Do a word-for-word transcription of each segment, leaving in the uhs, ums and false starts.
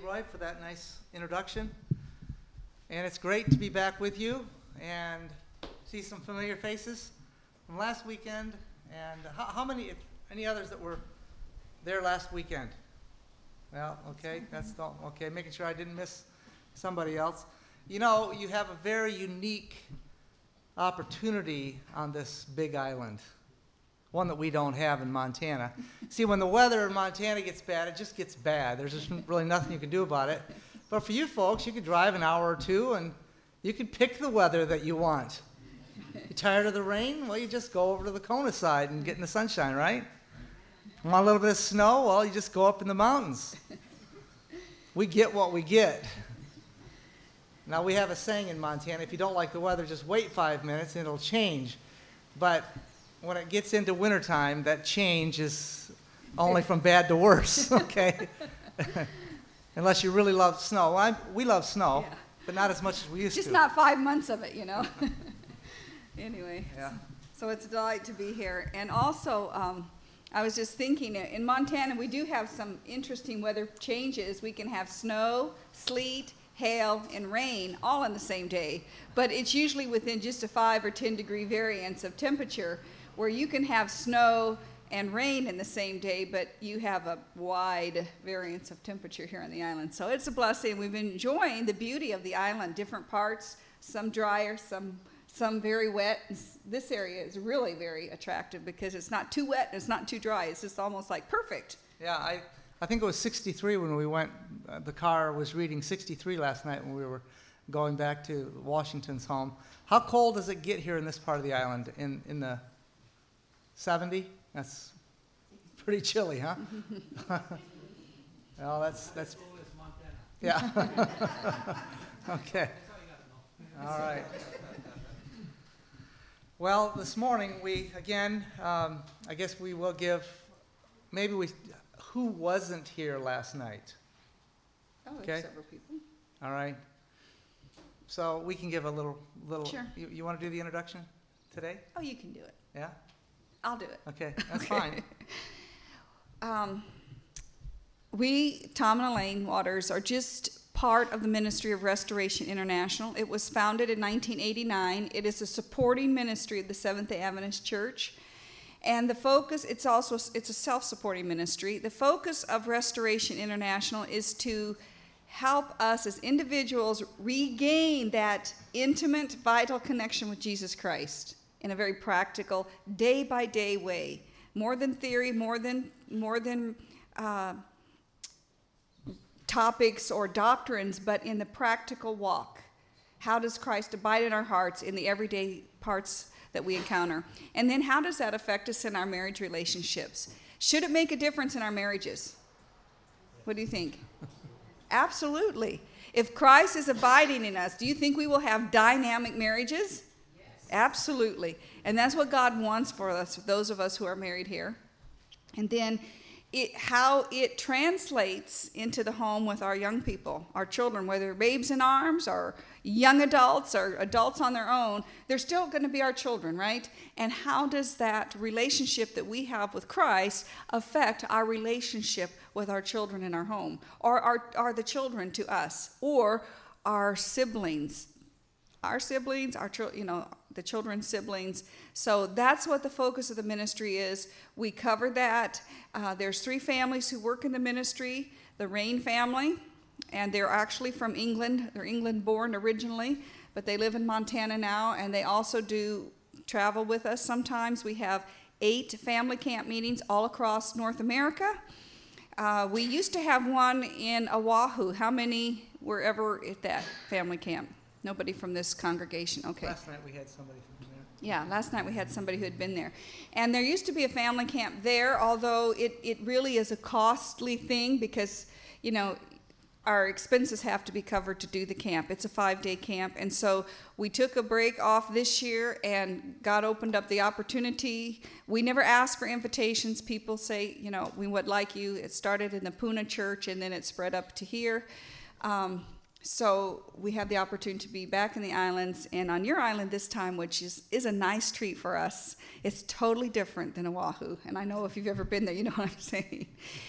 Roy, for that nice introduction. And it's great to be back with you and see some familiar faces from last weekend. And how, how many, if any others that were there last weekend? Well, okay, that's the, okay, making sure I didn't miss somebody else. You know, you have a very unique opportunity on this big island, one that we don't have in Montana. See, when the weather in Montana gets bad, it just gets bad. There's just really nothing you can do about it. But for you folks, you could drive an hour or two and you could pick the weather that you want. You tired of the rain? Well, you just go over to the Kona side and get in the sunshine, right? Want a little bit of snow? Well, you just go up in the mountains. We get what we get. Now, we have a saying in Montana, if you don't like the weather, just wait five minutes and it'll change. But when it gets into wintertime, that change is only from bad to worse, okay? Unless you really love snow. Well, I, we love snow, yeah. But not as much as we used Just to. Just not five months of it, you know? Anyway, yeah. So it's a delight to be here. And also, um, I was just thinking, in Montana, we do have some interesting weather changes. We can have snow, sleet, hail, and rain all on the same day. But it's usually within just a five or ten degree variance of temperature, where you can have snow and rain in the same day, but you have a wide variance of temperature here on the island. So it's a blessing. We've been enjoying the beauty of the island, different parts, some drier, some some very wet. This area is really very attractive because it's not too wet and it's not too dry. It's just almost like perfect. Yeah, I, I think it was sixty-three when we went. Uh, the car was reading sixty-three last night when we were going back to Washington's home. How cold does it get here in this part of the island? In, in the seventy? That's pretty chilly, huh? Well, that's, that's, yeah. Okay. All right. Well, this morning we, again, um, I guess we will give, maybe we, who wasn't here last night? Oh, there's Okay. several people. All right. So we can give a little, little, Sure. you, you want to do the introduction today? Oh, you can do it. Yeah? I'll do it. Okay, that's Okay. fine. Um, we, Tom and Elaine Waters, are just part of the Ministry of Restoration International. It was founded in nineteen eighty-nine. It is a supporting ministry of the Seventh-day Adventist Church. And the focus, it's also, it's a self-supporting ministry. The focus of Restoration International is to help us as individuals regain that intimate, vital connection with Jesus Christ in a very practical, day-by-day way. More than theory, more than, more than uh, topics or doctrines, but in the practical walk. How does Christ abide in our hearts in the everyday parts that we encounter? And then how does that affect us in our marriage relationships? Should it make a difference in our marriages? What do you think? Absolutely. If Christ is abiding in us, do you think we will have dynamic marriages? Yes. Absolutely. And that's what God wants for us, those of us who are married here. And then it, how it translates into the home with our young people, our children, whether they're babes in arms or young adults or adults on their own, they're still going to be our children, right? And how does that relationship that we have with Christ affect our relationship with our children in our home? Or are, are the children to us? Or our siblings? Our siblings, our you know, the children's siblings. So that's what the focus of the ministry is. We cover that. Uh, there's three families who work in the ministry. The Rain family, and they're actually from England. They're England-born originally, but they live in Montana now, and they also do travel with us sometimes. We have eight family camp meetings all across North America. Uh, we used to have one in Oahu. How many were ever at that family camp? Nobody from this congregation. Okay. Last night we had somebody from there. Yeah, last night we had somebody who had been there. And there used to be a family camp there, although it, it really is a costly thing because, you know, our expenses have to be covered to do the camp. It's a five-day camp. And so we took a break off this year, and God opened up the opportunity. We never asked for invitations. People say, you know, we would like you. It started in the Puna church, and then it spread up to here. Um, So we have the opportunity to be back in the islands and on your island this time, which is, is a nice treat for us. It's totally different than Oahu. And I know if you've ever been there, you know what I'm saying.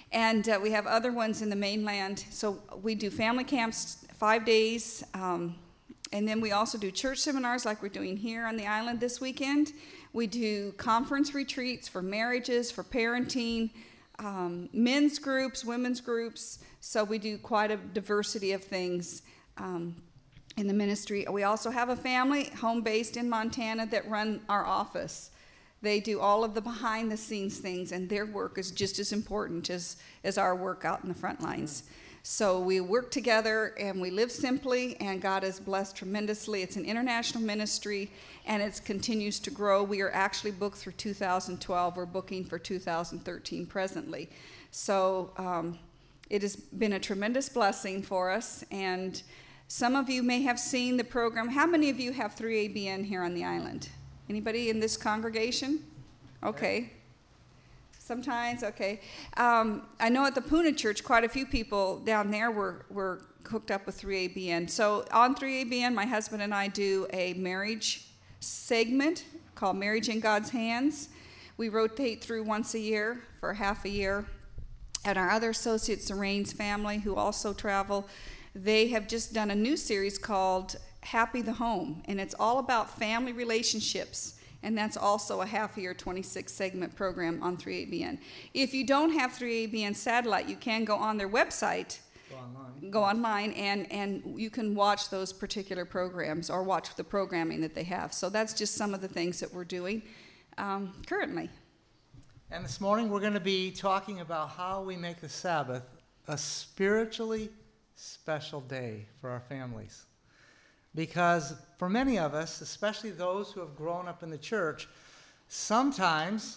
And uh, we have other ones in the mainland. So we do family camps five days. Um, and then we also do church seminars like we're doing here on the island this weekend. We do conference retreats for marriages, for parenting, um, men's groups, women's groups. So we do quite a diversity of things um, in the ministry. We also have a family home-based in Montana that run our office. They do all of the behind-the-scenes things, and their work is just as important as, as our work out in the front lines. So we work together, and we live simply, and God has blessed tremendously. It's an international ministry, and it continues to grow. We are actually booked through two thousand twelve. We're booking for two thousand thirteen presently. So um, it has been a tremendous blessing for us, and some of you may have seen the program. How many of you have three A B N here on the island? Anybody in this congregation? Okay. Sometimes, okay. Um, I know at the Puna Church, quite a few people down there were, were hooked up with three A B N. So on three A B N, my husband and I do a marriage segment called Marriage in God's Hands. We rotate through once a year for half a year. And our other associates, the Raines family, who also travel, they have just done a new series called Happy the Home, and it's all about family relationships. And that's also a half-year, twenty-six segment program on three A B N. If you don't have three A B N satellite, you can go on their website, Go online. go online, and, and you can watch those particular programs or watch the programming that they have. So that's just some of the things that we're doing um, currently. And this morning we're going to be talking about how we make the Sabbath a spiritually special day for our families. Because for many of us, especially those who have grown up in the church, sometimes,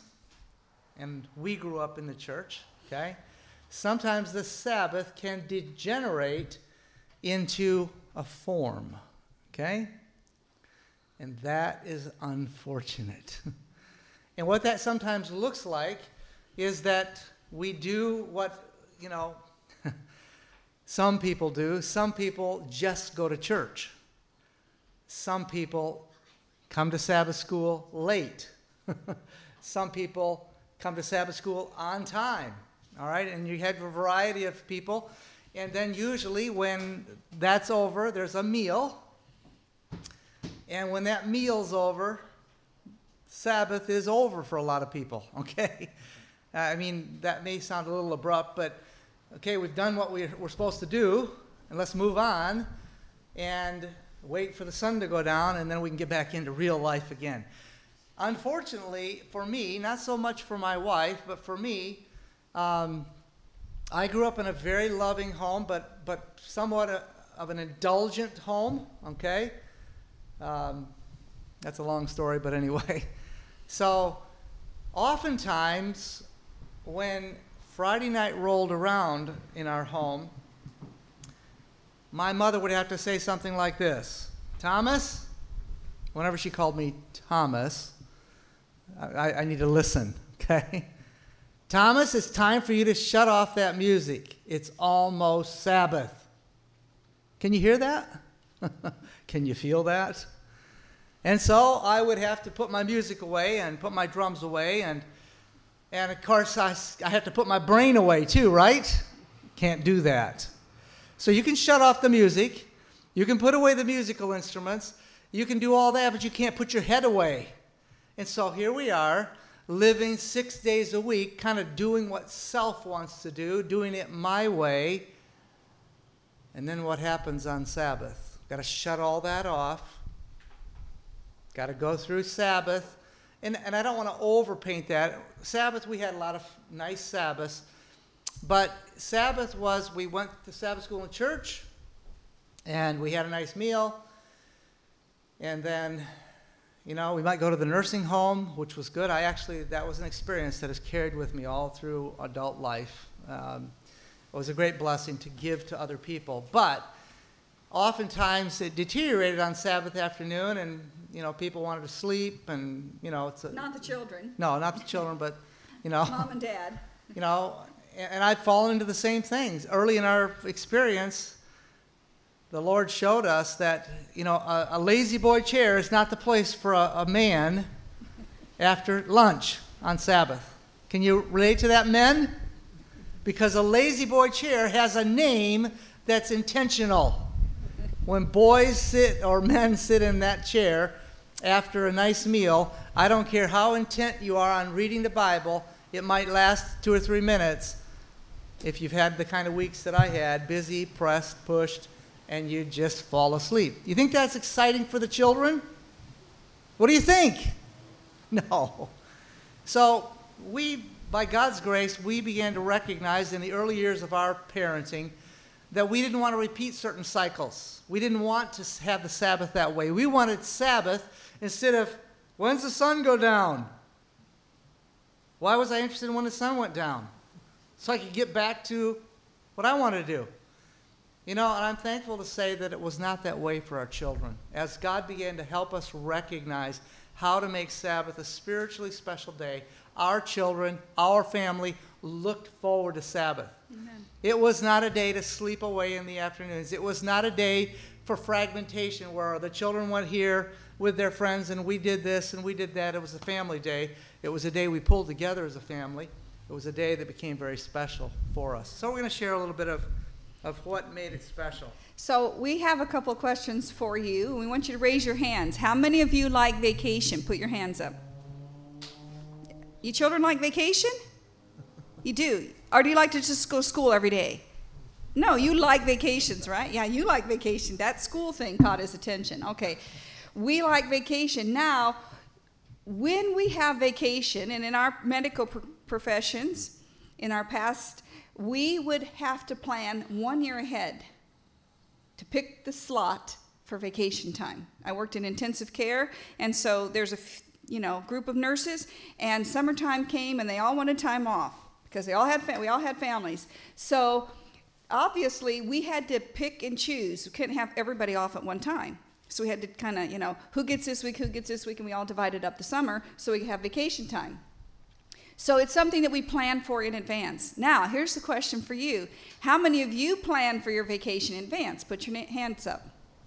and we grew up in the church, okay, sometimes the Sabbath can degenerate into a form, okay? And that is unfortunate. And what that sometimes looks like is that we do what, you know, some people do. Some people just go to church. Some people come to Sabbath school late. Some people come to Sabbath school on time, all right? And you have a variety of people. And then usually when that's over, there's a meal. And when that meal's over, Sabbath is over for a lot of people, okay? I mean, that may sound a little abrupt, but, okay, we've done what we're, we're supposed to do, and let's move on. And wait for the sun to go down, and then we can get back into real life again. Unfortunately, for me, not so much for my wife, but for me, um, I grew up in a very loving home, but, but somewhat a, of an indulgent home, okay? Um, that's a long story, but anyway. So, oftentimes, when Friday night rolled around in our home, my mother would have to say something like this: Thomas, whenever she called me Thomas, I, I need to listen, okay? Thomas, it's time for you to shut off that music. It's almost Sabbath. Can you hear that? Can you feel that? And so I would have to put my music away and put my drums away, and and of course I, I have to put my brain away too, right? Can't do that. So you can shut off the music, you can put away the musical instruments, you can do all that, but you can't put your head away. And so here we are, living six days a week, kind of doing what self wants to do, doing it my way. And then what happens on Sabbath? Got to shut all that off. Got to go through Sabbath. And, and I don't want to overpaint that. Sabbath, we had a lot of nice Sabbaths. But Sabbath was, we went to Sabbath school in church, and we had a nice meal. And then, you know, we might go to the nursing home, which was good. I actually, that was an experience that has carried with me all through adult life. Um, it was a great blessing to give to other people. But oftentimes it deteriorated on Sabbath afternoon, and, you know, people wanted to sleep, and, you know, it's a... Not the children. No, not the children, but, you know... Mom and Dad. You know, and I'd fallen into the same things. Early in our experience, the Lord showed us that, you know, a, a lazy boy chair is not the place for a, a man after lunch on Sabbath. Can you relate to that, men? because a lazy boy chair has a name that's intentional. When boys sit or men sit in that chair after a nice meal, I don't care how intent you are on reading the Bible, it might last two or three minutes. If you've had the kind of weeks that I had, busy, pressed, pushed, and you just fall asleep. You think that's exciting for the children? What do you think? No. So we, by God's grace, we began to recognize in the early years of our parenting that we didn't want to repeat certain cycles. We didn't want to have the Sabbath that way. We wanted Sabbath instead of, when's the sun go down? Why was I interested in when the sun went down? So I could get back to what I wanted to do. You know, and I'm thankful to say that it was not that way for our children. As God began to help us recognize how to make Sabbath a spiritually special day, our children, our family, looked forward to Sabbath. Amen. It was not a day to sleep away in the afternoons. It was not a day for fragmentation where the children went here with their friends and we did this and we did that. It was a family day. It was a day we pulled together as a family. It was a day that became very special for us. So we're going to share a little bit of, of what made it special. So we have a couple questions for you. We want you to raise your hands. How many of you like vacation? Put your hands up. You children like vacation? You do. Or do you like to just go to school every day? No, you like vacations, right? Yeah, you like vacation. That school thing caught his attention. Okay. We like vacation. Now, when we have vacation, and in our medical pro- professions, in our past, we would have to plan one year ahead to pick the slot for vacation time. I worked in intensive care, and so there's a f- you know group of nurses, and summertime came, and they all wanted time off because they all had fam- we all had families. So obviously, we had to pick and choose. We couldn't have everybody off at one time. So we had to kind of, you know, who gets this week, who gets this week, and we all divided up the summer so we could have vacation time. So it's something that we plan for in advance. Now, here's the question for you. How many of you plan for your vacation in advance? Put your hands up.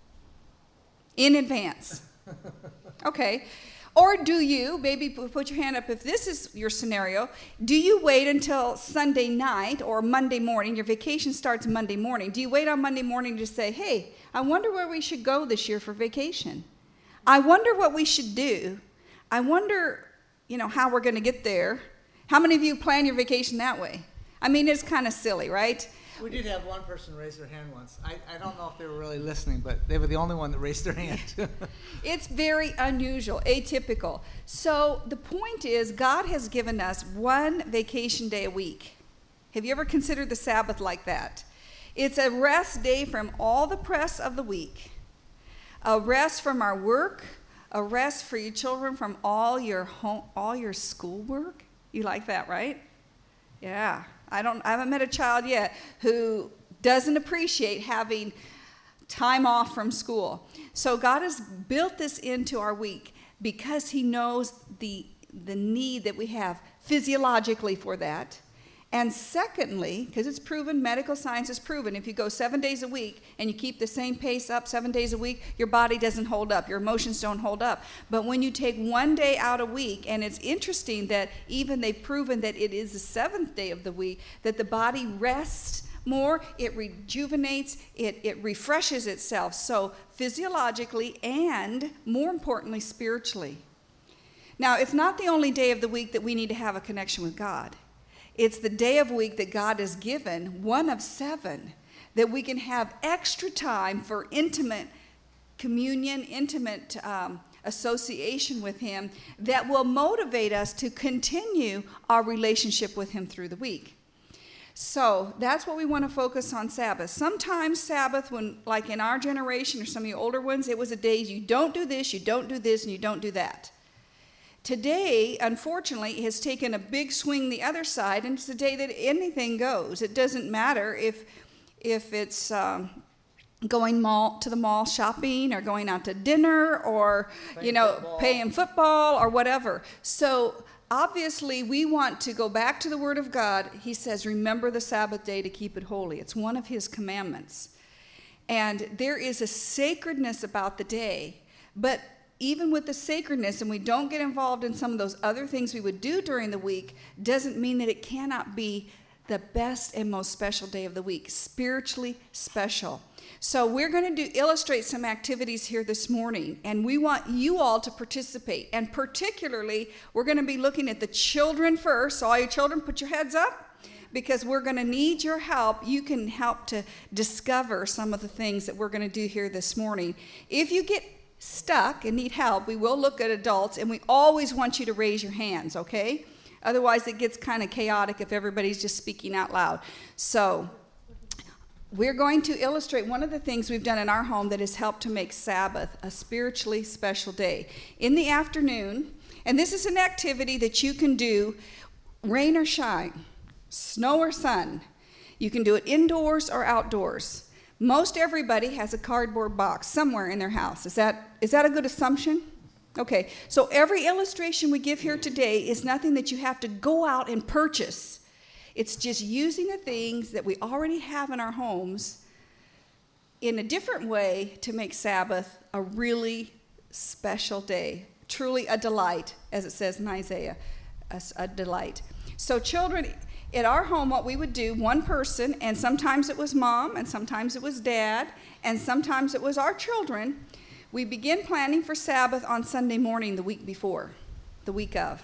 In advance. Okay. Or do you, maybe put your hand up if this is your scenario, do you wait until Sunday night or Monday morning? Your vacation starts Monday morning. Do you wait on Monday morning to say, hey, I wonder where we should go this year for vacation? I wonder what we should do. I wonder, you know, how we're going to get there. How many of you plan your vacation that way? I mean, it's kind of silly, right? We did have one person raise their hand once. I, I don't know if they were really listening, but they were the only one that raised their hand. It's very unusual, atypical. So the point is, God has given us one vacation day a week. Have you ever considered the Sabbath like that? It's a rest day from all the press of the week, a rest from our work, a rest for your children from all your home, all your schoolwork. You like that, right? Yeah. I don't. I haven't met a child yet who doesn't appreciate having time off from school. So God has built this into our week because He knows the the need that we have physiologically for that. And secondly, because it's proven, medical science has proven, if you go seven days a week and you keep the same pace up seven days a week, your body doesn't hold up, your emotions don't hold up. But when you take one day out a week, and it's interesting that even they've proven that it is the seventh day of the week, that the body rests more, it rejuvenates, it, it refreshes itself. So physiologically and, more importantly, spiritually. Now, it's not the only day of the week that we need to have a connection with God. It's the day of week that God has given, one of seven, that we can have extra time for intimate communion, intimate um, association with Him that will motivate us to continue our relationship with Him through the week. So that's what we want to focus on Sabbath. Sometimes Sabbath, when like in our generation or some of the older ones, it was a day you don't do this, you don't do this, and you don't do that. Today, unfortunately, has taken a big swing the other side, and it's the day that anything goes. It doesn't matter if if it's um, going mall to the mall shopping or going out to dinner or, playing you know, football. playing football or whatever. So obviously, we want to go back to the Word of God. He says, remember the Sabbath day to keep it holy. It's one of His commandments. And there is a sacredness about the day, but even with the sacredness, and we don't get involved in some of those other things we would do during the week, doesn't mean that it cannot be the best and most special day of the week, spiritually special. So we're going to do illustrate some activities here this morning, and we want you all to participate. And particularly, we're going to be looking at the children first. So all you children, put your heads up, because we're going to need your help. You can help to discover some of the things that we're going to do here this morning. If you get stuck and need help, we will look at adults, and we always want you to raise your hands, okay? Otherwise, it gets kind of chaotic if everybody's just speaking out loud. So we're going to illustrate one of the things we've done in our home that has helped to make Sabbath a spiritually special day. In the afternoon, and this is an activity that you can do rain or shine, snow or sun. You can do it indoors or outdoors. Most everybody has a cardboard box somewhere in their house. Is that is that a good assumption? Okay, so every illustration we give here today is nothing that you have to go out and purchase. It's just using the things that we already have in our homes in a different way to make Sabbath a really special day, truly a delight, as it says in Isaiah, a, a delight. So children, at our home, what we would do, one person, and sometimes it was mom, and sometimes it was dad, and sometimes it was our children, we begin planning for Sabbath on Sunday morning the week before, the week of.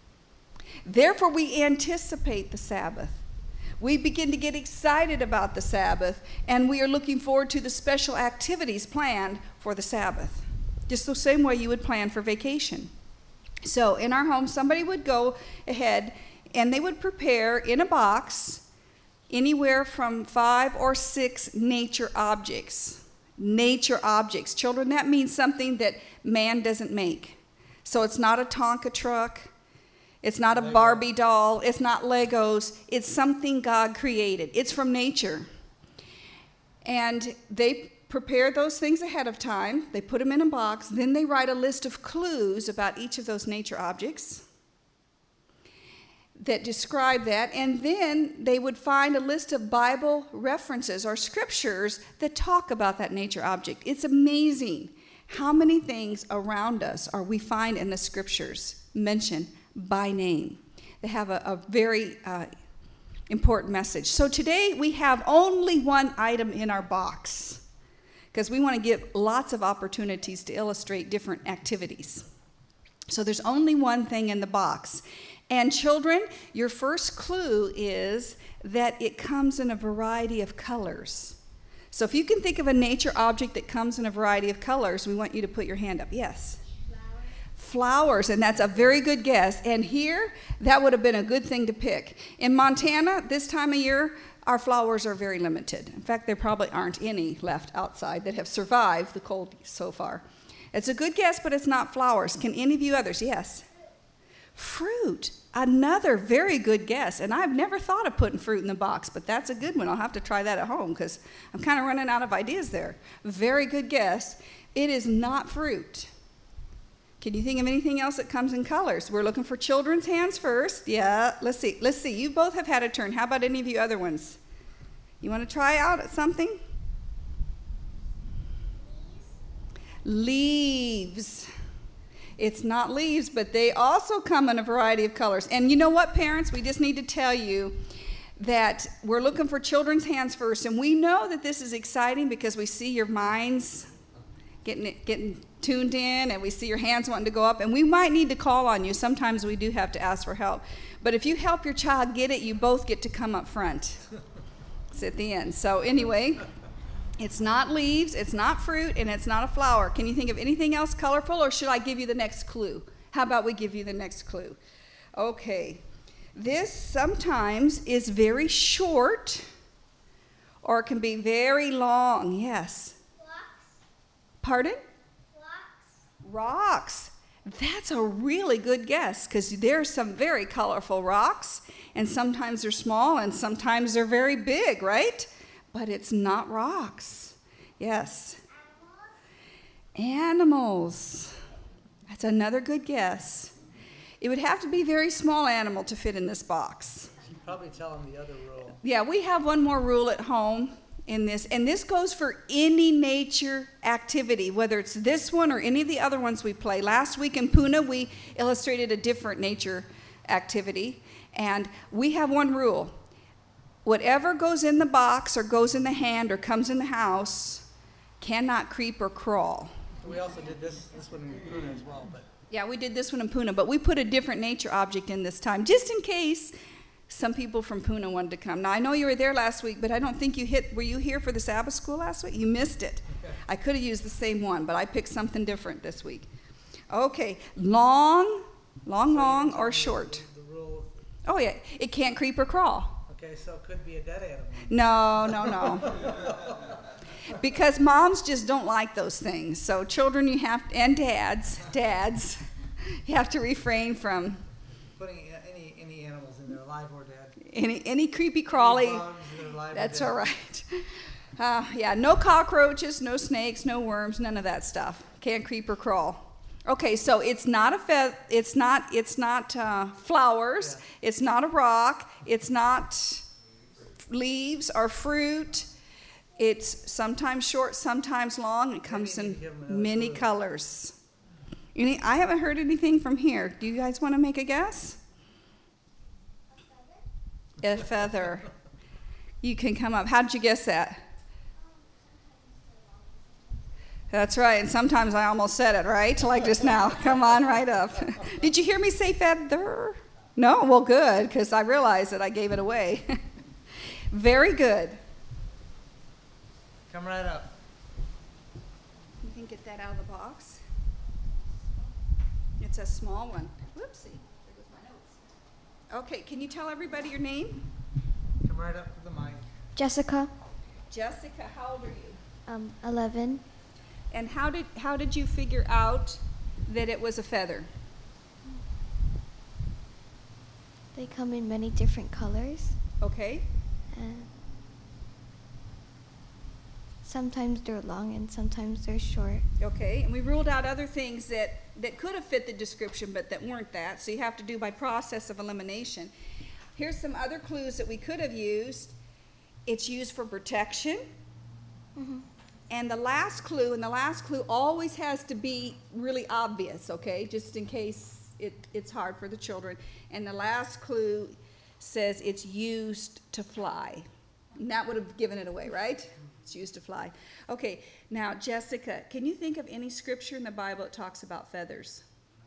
Therefore, we anticipate the Sabbath. We begin to get excited about the Sabbath, and we are looking forward to the special activities planned for the Sabbath, just the same way you would plan for vacation. So in our home, somebody would go ahead, and they would prepare in a box anywhere from five or six nature objects. Nature objects. Children, that means something that man doesn't make. So it's not a Tonka truck. It's not a Lego. Barbie doll. It's not Legos. It's something God created. It's from nature. And they prepare those things ahead of time. They put them in a box. Then they write a list of clues about each of those nature objects that describe that, and then they would find a list of Bible references or scriptures that talk about that nature object. It's amazing how many things around us are we find in the scriptures mentioned by name. They have a, a very uh, important message. So today we have only one item in our box because we want to give lots of opportunities to illustrate different activities. So there's only one thing in the box. And children, your first clue is that it comes in a variety of colors. So if you can think of a nature object that comes in a variety of colors, we want you to put your hand up. Yes? Flowers. Flowers, and that's a very good guess. And here, that would have been a good thing to pick. In Montana, this time of year, our flowers are very limited. In fact, there probably aren't any left outside that have survived the cold so far. It's a good guess, but it's not flowers. Can any of you others? Yes? Fruit, another very good guess. And I've never thought of putting fruit in the box, but that's a good one. I'll have to try that at home because I'm kind of running out of ideas there. Very good guess. It is not fruit. Can you think of anything else that comes in colors? We're looking for children's hands first. Yeah, let's see. Let's see. You both have had a turn. How about any of you other ones? You want to try out at something? Leaves. It's not leaves, but they also come in a variety of colors. And you know what, parents? We just need to tell you that we're looking for children's hands first. And we know that this is exciting because we see your minds getting it, getting tuned in, and we see your hands wanting to go up. And we might need to call on you. Sometimes we do have to ask for help. But if you help your child get it, you both get to come up front. It's at the end. So anyway, it's not leaves, it's not fruit, and it's not a flower. Can you think of anything else colorful, or should I give you the next clue? How about we give you the next clue? Okay. This sometimes is very short, or it can be very long. Yes? Rocks. Pardon? Rocks. Rocks. That's a really good guess, because there's some very colorful rocks, and sometimes they're small, and sometimes they're very big, right? But it's not rocks. Yes. Animals. Animals. That's another good guess. It would have to be a very small animal to fit in this box. You should probably tell them the other rule. Yeah, we have one more rule at home in this, and this goes for any nature activity, whether it's this one or any of the other ones we play. Last week in Puna, we illustrated a different nature activity, and we have one rule. whatever goes in the box or goes in the hand or comes in the house cannot creep or crawl. We also did this, this one in Puna as well, but Yeah, we did this one in Puna, but we put a different nature object in this time, just in case some people from Puna wanted to come. Now, I know you were there last week, but I don't think you hit, were you here for the Sabbath school last week? You missed it. Okay. I could have used the same one, but I picked something different this week. Okay, long, long, long, or short? the rule, Oh, yeah, it can't creep or crawl. okay, so it could be a dead animal. No, no, no. Because moms just don't like those things. So children, you have, and dads, dads, you have to refrain from Putting any, any animals in there, alive or dead. any any creepy Any crawly. bugs that are alive or That's dead. all right. Uh, yeah, no cockroaches, no snakes, no worms, none of that stuff. Can't creep or crawl. Okay, so it's not a fe- it's not it's not uh, flowers. Yeah. It's not a rock. It's not leaves or fruit. It's sometimes short, sometimes long. It comes you need in to give 'em another many clue. colors. Any, I haven't heard anything from here. Do you guys want to make a guess? A feather. You can come up. How did you guess that? That's right. And sometimes I almost said it, right? Like just now. Come on right up. Did you hear me say feather? No? Well, good, because I realized that I gave it away. Very good. Come right up. You can get that out of the box. It's a small one. Whoopsie. There goes my notes. Okay, can you tell everybody your name? Come right up to the mic. Jessica, Jessica, how old are you? um, eleven. And how did how did you figure out that it was a feather? They come in many different colors, Okay. and sometimes they're long and sometimes they're short. Okay. And we ruled out other things that, that could have fit the description but that weren't that. So you have to do by process of elimination. Here's some other clues that we could have used. It's used for protection. Mm-hmm. And the last clue, and the last clue always has to be really obvious, okay, just in case it, it's hard for the children. And the last clue says it's used to fly. And that would have given it away, right? It's used to fly. Okay, now, Jessica, can you think of any scripture in the Bible that talks about feathers?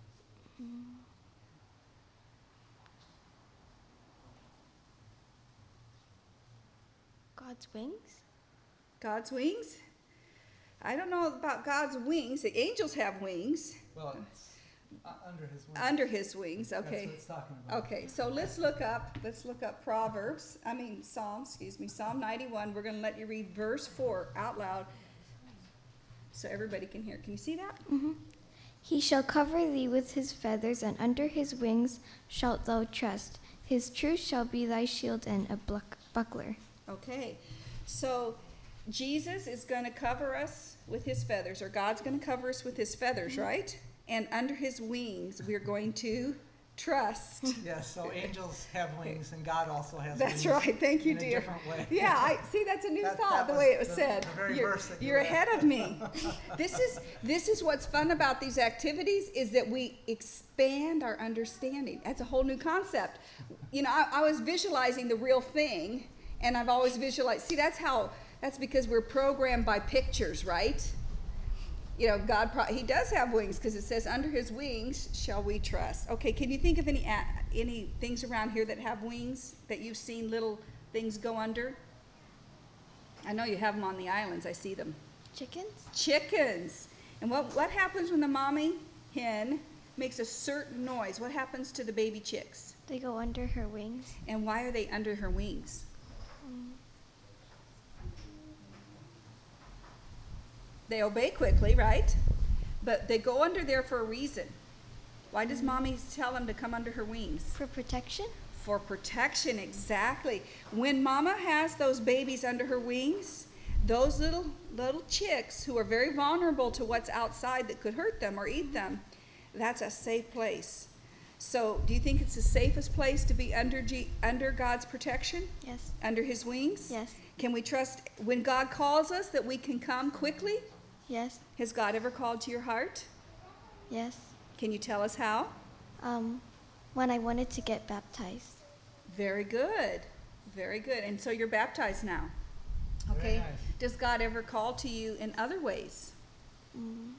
God's wings? God's wings? I don't know about God's wings. The angels have wings. Well, it's uh, under his wing. Under his wings, That's okay. what it's talking about. Okay, so let's look up, let's look up Proverbs, I mean Psalms, excuse me, Psalm ninety-one. We're going to let you read verse four out loud so everybody can hear. Can you see that? Mm-hmm. He shall cover thee with his feathers, and under his wings shalt thou trust. His truth shall be thy shield and a buck- buckler. Okay, so Jesus is going to cover us with his feathers, or God's going to cover us with his feathers, right? And under his wings, we're going to trust. Yes, so angels have wings and God also has That's wings. right. Thank you, in a dear. different way. Yeah, I see. That's a new That- thought. that The was way it was the- said. the very you're verse that you you're read. ahead of me. This is this is what's fun about these activities is that we expand our understanding. That's a whole new concept. You know, I, I was visualizing the real thing, and I've always visualized. See, that's how. That's because we're programmed by pictures, right? You know, God, pro- he does have wings because it says, under his wings shall we trust. Okay, can you think of any a- any things around here that have wings that you've seen little things go under? I know you have them on the islands. I see them. Chickens? Chickens. And what, what happens when the mommy hen makes a certain noise? What happens to the baby chicks? They go under her wings. And why are they under her wings? Um, They obey quickly, right? But they go under there for a reason. Why does mommy tell them to come under her wings? for protection? For protection, exactly. When mama has those babies under her wings, those little little chicks who are very vulnerable to what's outside that could hurt them or eat them, that's a safe place. So, do you think it's the safest place to be under G, under God's protection? Yes. Under his wings? Yes. Can we trust when God calls us that we can come quickly? Yes. Has God ever called to your heart? Yes. Can you tell us how? Um, when I wanted to get baptized. Very good. Very good. And so you're baptized now. Very Okay. nice. Does God ever call to you in other ways? Mm.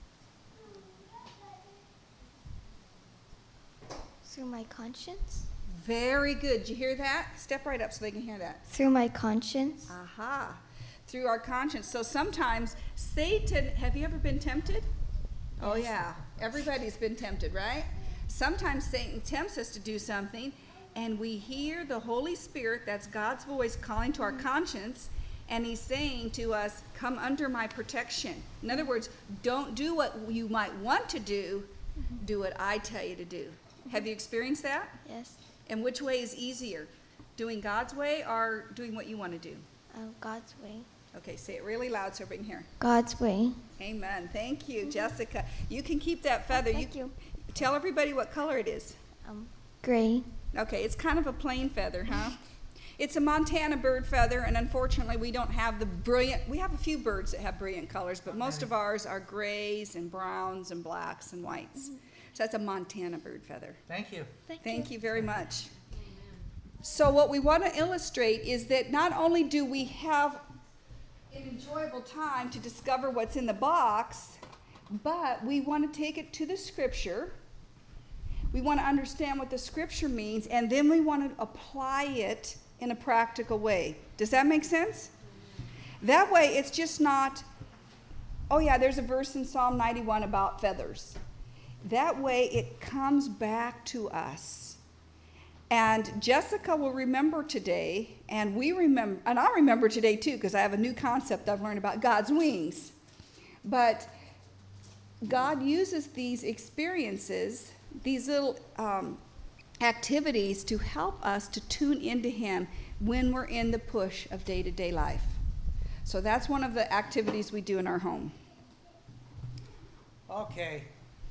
Through my conscience? Very good. Did you hear that? Step right up so they can hear that. Through my conscience? Aha. Through our conscience. So sometimes Satan, have you ever been tempted? Oh, Yes. yeah. Everybody's been tempted, right? Sometimes Satan tempts us to do something, and we hear the Holy Spirit, that's God's voice, calling to our conscience, and he's saying to us, come under my protection. In other words, don't do what you might want to do, do what I tell you to do. Have you experienced that? Yes. And which way is easier? Doing God's way or doing what you want to do? Uh, God's way. Okay, say it really loud so everybody can hear. God's way. Amen. Thank you, Jessica. You can keep that feather. Thank you. Tell everybody what color it is. Um, gray. Okay, it's kind of a plain feather, huh? It's a Montana bird feather, and unfortunately we don't have the brilliant, we have a few birds that have brilliant colors, but most of ours are grays and browns and blacks and whites. So that's a Montana bird feather. Thank you. Thank, Thank you very much. So what we want to illustrate is that not only do we have an enjoyable time to discover what's in the box, but we want to take it to the scripture. We want to understand what the scripture means, and then we want to apply it in a practical way. Does that make sense? That way it's just not, oh yeah, there's a verse in Psalm ninety-one about feathers. That way it comes back to us. And Jessica will remember today, and we remember, and I remember today too, because I have a new concept I've learned about God's wings. But God uses these experiences, these little um, activities to help us to tune into Him when we're in the push of day-to-day life. So that's one of the activities we do in our home. Okay.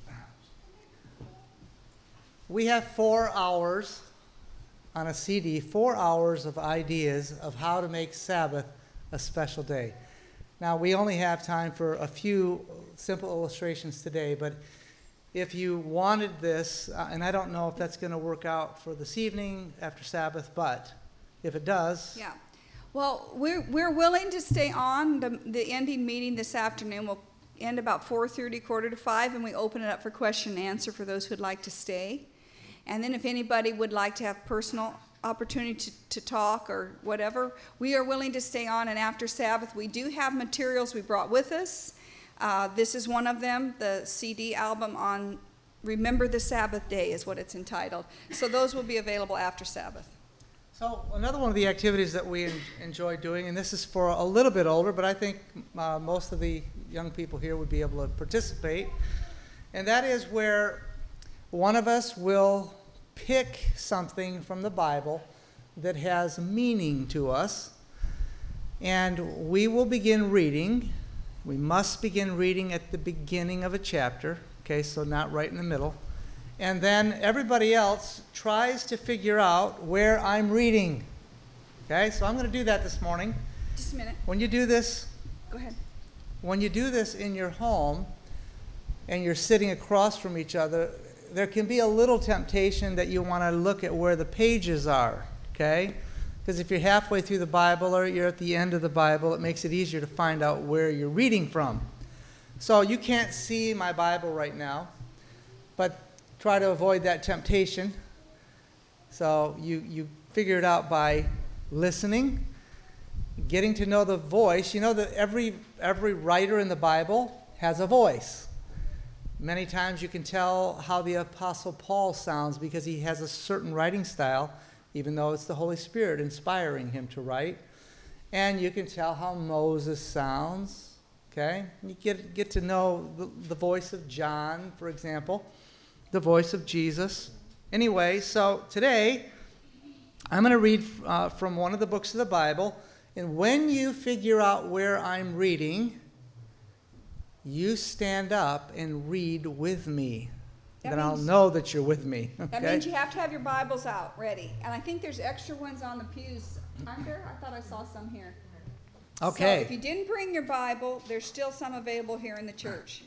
We have four hours on a C D, four hours of ideas of how to make Sabbath a special day. Now, we only have time for a few simple illustrations today, but if you wanted this, uh, and I don't know if that's going to work out for this evening after Sabbath, but if it does, Yeah. Well, we're, we're willing to stay on. The, the ending meeting this afternoon will end about four thirty, quarter to five, and we open it up for question and answer for those who'd like to stay. And then if anybody would like to have personal opportunity to, to talk or whatever, we are willing to stay on. And after Sabbath, we do have materials we brought with us. Uh, this is one of them, the C D album on Remember the Sabbath Day is what it's entitled. So those will be available after Sabbath. so another one of the activities that we en- enjoy doing, and this is for a little bit older, but I think uh, most of the young people here would be able to participate, and that is where one of us will pick something from the Bible that has meaning to us, and we will begin reading. We must begin reading at the beginning of a chapter, okay, so not right in the middle. And then everybody else tries to figure out where I'm reading. Okay, so I'm going to do that this morning. Just a minute. When you do this, Go ahead. when you do this in your home and you're sitting across from each other, there can be a little temptation that you want to look at where the pages are, okay? Because if you're halfway through the Bible or you're at the end of the Bible, it makes it easier to find out where you're reading from. So you can't see my Bible right now, but try to avoid that temptation. So you, you figure it out by listening, getting to know the voice. You know that every every writer in the Bible has a voice. Many times you can tell how the Apostle Paul sounds because he has a certain writing style, even though it's the Holy Spirit inspiring him to write. And you can tell how Moses sounds, okay? You get, get to know the, the voice of John, for example, the voice of Jesus. Anyway, so today I'm going to read uh, from one of the books of the Bible, and when you figure out where I'm reading, you stand up and read with me. That then I'll means- know that you're with me. That Okay? means you have to have your Bibles out, ready. And I think there's extra ones on the pews. Aren't there? I thought I saw some here. Okay. So if you didn't bring your Bible, there's still some available here in the church.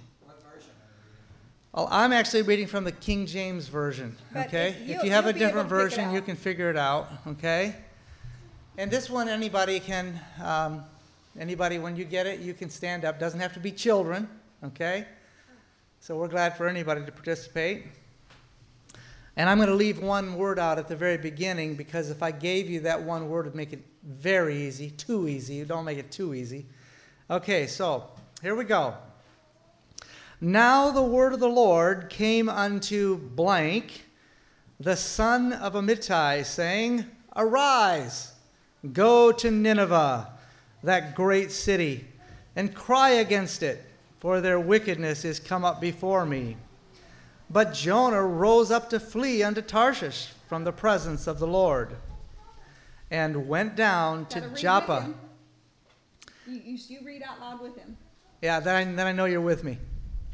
Well, I'm actually reading from the King James Version, But okay? if If you'll- you have a you'll be able different to pick it version, you out. can figure it out, okay? And this one, anybody can, um, anybody, when you get it, you can stand up. Doesn't have to be children, okay? So we're glad for anybody to participate. And I'm going to leave one word out at the very beginning, because if I gave you that one word, it would make it very easy, too easy. Don't make it too easy. Okay, so here we go. Now the word of the Lord came unto blank, the son of Amittai, saying, Arise, go to Nineveh, that great city, and cry against it, for their wickedness is come up before me. But Jonah rose up to flee unto Tarshish from the presence of the Lord, and went down to Joppa. You, you, you read out loud with him. Yeah, then I, then I know you're with me.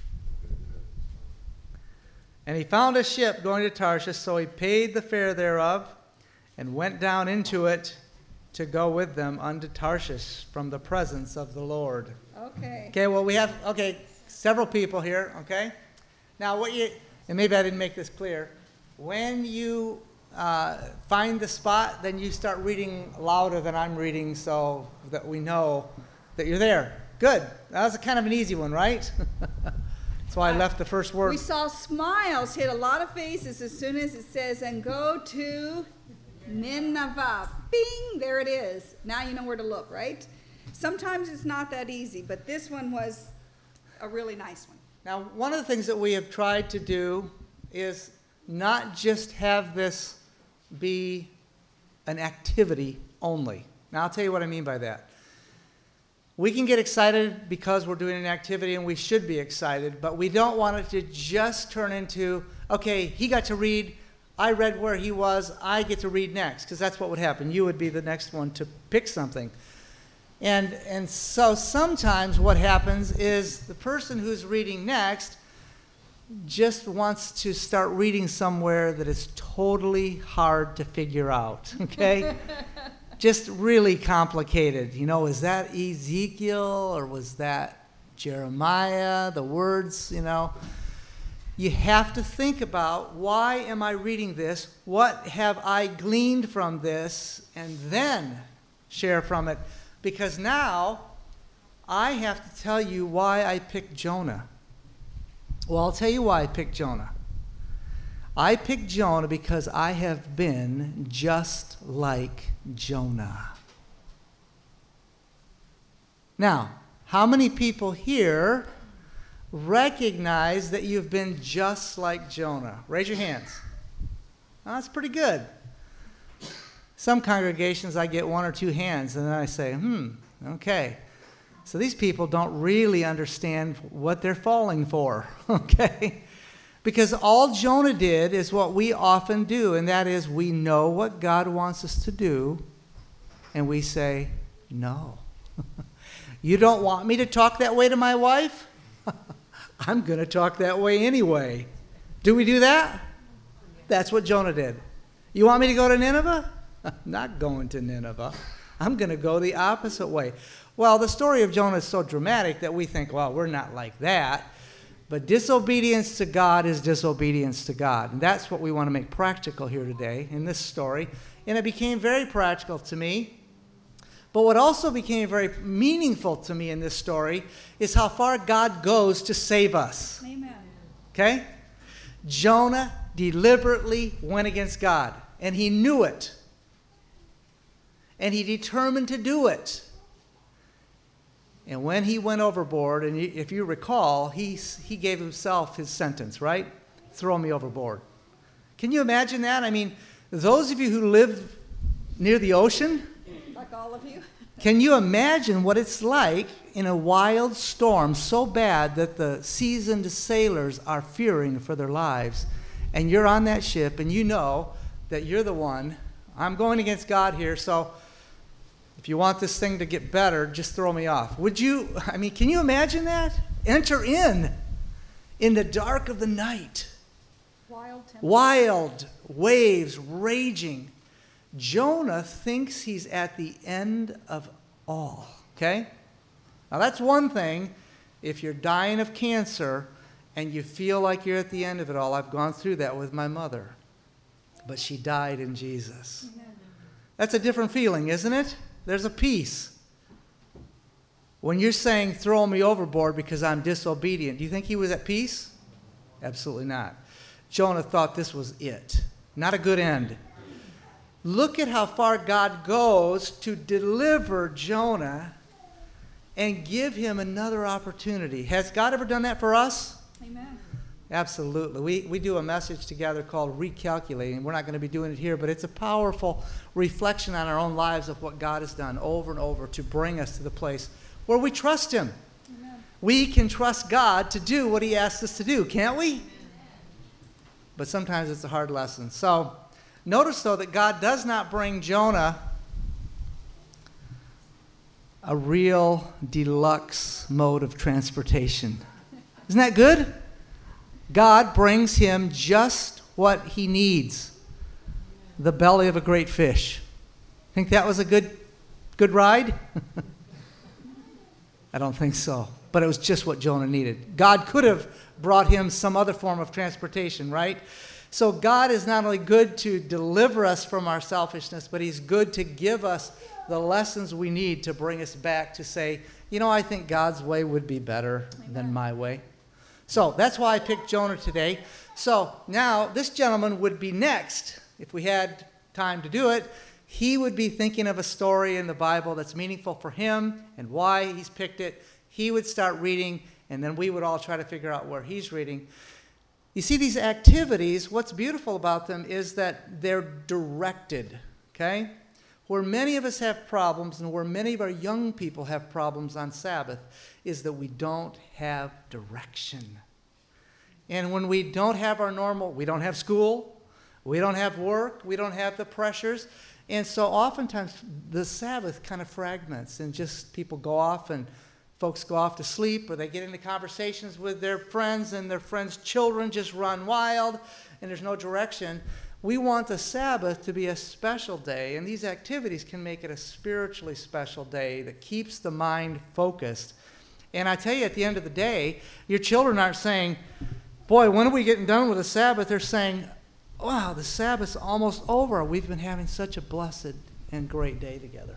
And he found a ship going to Tarshish, so he paid the fare thereof, and went down into it to go with them unto Tarshish from the presence of the Lord. Okay. Okay, well, we have, okay, several people here, okay? Now, what you, and maybe I didn't make this clear, when you uh, find the spot, then you start reading louder than I'm reading so that we know that you're there. Good. That was a kind of an easy one, right? That's why I left the first word. We saw smiles hit a lot of faces as soon as it says, and go to Nineveh. Bing, there it is. Now you know where to look, right? Sometimes it's not that easy, but this one was a really nice one. Now, one of the things that we have tried to do is not just have this be an activity only. Now, I'll tell you what I mean by that. We can get excited because we're doing an activity, and we should be excited, but we don't want it to just turn into, okay, he got to read, I read where he was, I get to read next, because that's what would happen. You would be the next one to pick something. And, and so sometimes what happens is the person who's reading next just wants to start reading somewhere that is totally hard to figure out, okay? Just really complicated. You know, is that Ezekiel or was that Jeremiah? The words, you know. You have to think about, why am I reading this? What have I gleaned from this? And then share from it. Because now I have to tell you why I picked Jonah. Well, I'll tell you why I picked Jonah. I picked Jonah because I have been just like Jonah. Now, how many people here recognize that you've been just like Jonah? Raise your hands. Oh, that's pretty good. Some congregations I get one or two hands, and then I say, hmm, okay. So these people don't really understand what they're falling for, okay? Because all Jonah did is what we often do, and that is we know what God wants us to do, and we say, no. You don't want me to talk that way to my wife? I'm going to talk that way anyway. Do we do that? That's what Jonah did. You want me to go to Nineveh? I'm not going to Nineveh. I'm going to go the opposite way. Well, the story of Jonah is so dramatic that we think, well, we're not like that. But disobedience to God is disobedience to God. And that's what we want to make practical here today in this story. And it became very practical to me. But what also became very meaningful to me in this story is how far God goes to save us. Amen. Okay? Jonah deliberately went against God, and he knew it. And he determined to do it. And when he went overboard, and if you recall, he, he gave himself his sentence, right? Throw me overboard. Can you imagine that? I mean, those of you who live near the ocean, Like all of you. can you imagine what it's like in a wild storm so bad that the seasoned sailors are fearing for their lives? And you're on that ship, and you know that you're the one. I'm going against God here, so if you want this thing to get better, just throw me off. Would you, I mean, can you imagine that? Enter in, in the dark of the night. Wild tempest. Wild waves raging. Jonah thinks he's at the end of all, okay? Now that's one thing. If you're dying of cancer and you feel like you're at the end of it all, I've gone through that with my mother. But she died in Jesus. Amen. That's a different feeling, isn't it? There's a peace. When you're saying, throw me overboard because I'm disobedient, do you think he was at peace? Absolutely not. Jonah thought this was it. Not a good end. Look at how far God goes to deliver Jonah and give him another opportunity. Has God ever done that for us? Amen. Absolutely. We, we do a message together called Recalculating. We're not going to be doing it here, but it's a powerful reflection on our own lives of what God has done over and over to bring us to the place where we trust him. Amen. We can trust God to do what he asks us to do, can't we? But sometimes it's a hard lesson. So notice, though, that God does not bring Jonah a real deluxe mode of transportation. Isn't that good? God brings him just what he needs. The belly of a great fish. Think that was a good, good ride? I don't think so. But it was just what Jonah needed. God could have brought him some other form of transportation, right? So God is not only good to deliver us from our selfishness, but he's good to give us the lessons we need to bring us back to say, you know, I think God's way would be better Amen. than my way. So that's why I picked Jonah today. So now this gentleman would be next, if we had time to do it. He would be thinking of a story in the Bible that's meaningful for him and why he's picked it. He would start reading, and then we would all try to figure out where he's reading. You see, these activities, what's beautiful about them is that they're directed, okay? Where many of us have problems and where many of our young people have problems on Sabbath is that we don't have direction. And when we don't have our normal, we don't have school, we don't have work, we don't have the pressures. And so oftentimes the Sabbath kind of fragments and just people go off and folks go off to sleep or they get into conversations with their friends and their friends' children just run wild and there's no direction. We want the Sabbath to be a special day, and these activities can make it a spiritually special day that keeps the mind focused. And I tell you, at the end of the day, your children aren't saying, boy, when are we getting done with the Sabbath? They're saying, wow, the Sabbath's almost over. We've been having such a blessed and great day together.